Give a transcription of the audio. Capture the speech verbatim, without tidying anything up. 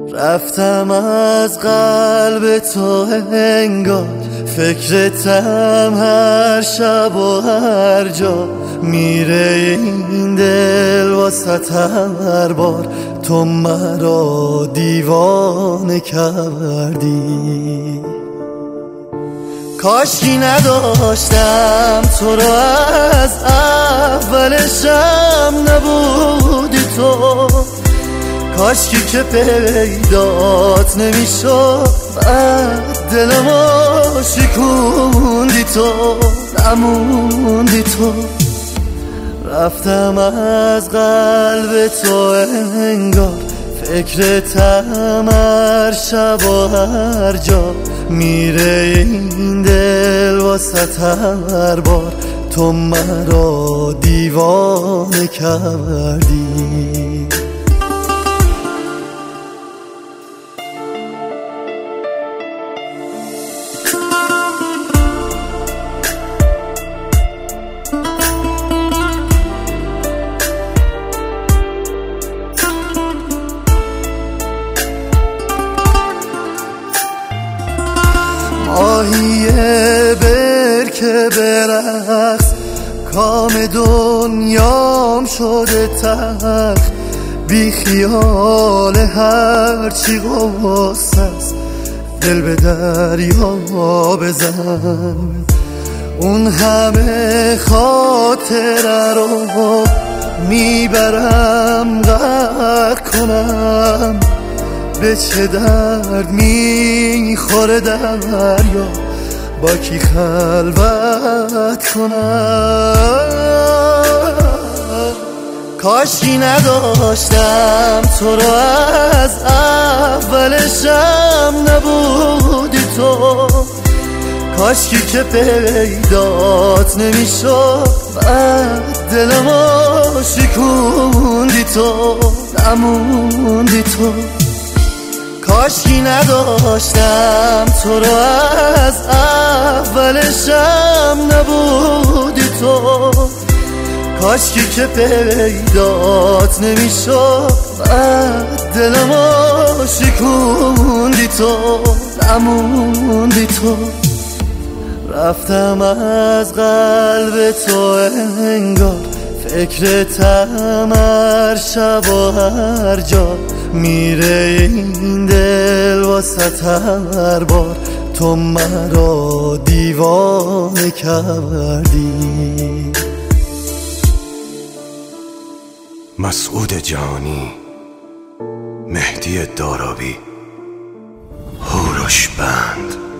رفتم از قلب تو انگار، فکرتم هر شب و هر جا. میره این دل واسط هر بار، تو مرا دیوانه کردی. کاشکی نداشتم تو رو از اولشم نبودی تو، کاشکی که پیدات نمیشد بعد دلمو شکوندی تو، نموندی تو. رفتم از قلب تو انگار، فکرتم هر شب و هر جا. میره این دل واسط هر بار، تو مرا دیوانه کردی. ماهیه برکه برقص، کام دنیام شده تلخ. بی خیال هرچی غصه است، دل به دریا بزن. اون همه خاطره رو میبرم غرق کنم. به چه درد میخوره دریا، با کی خلوت کنم. کاشکی نداشتم تو رو از اولشم نبودی تو، کاشکی که پیدات نمیشد بعد دلمو شکوندی تو، نموندی تو. کاشکی نداشتم تو رو از اولشم نبودی تو، کاشکی که پیدات نمیشد بعد دلمو شکوندی تو، نموندی تو. رفتم از قلب تو انگار، فکرتم هر شب و هر جا. میره این دل واسط هر بار، تو مرا دیوانه کردی. مسعود جانی، مهدی دارابی، هوروش بند.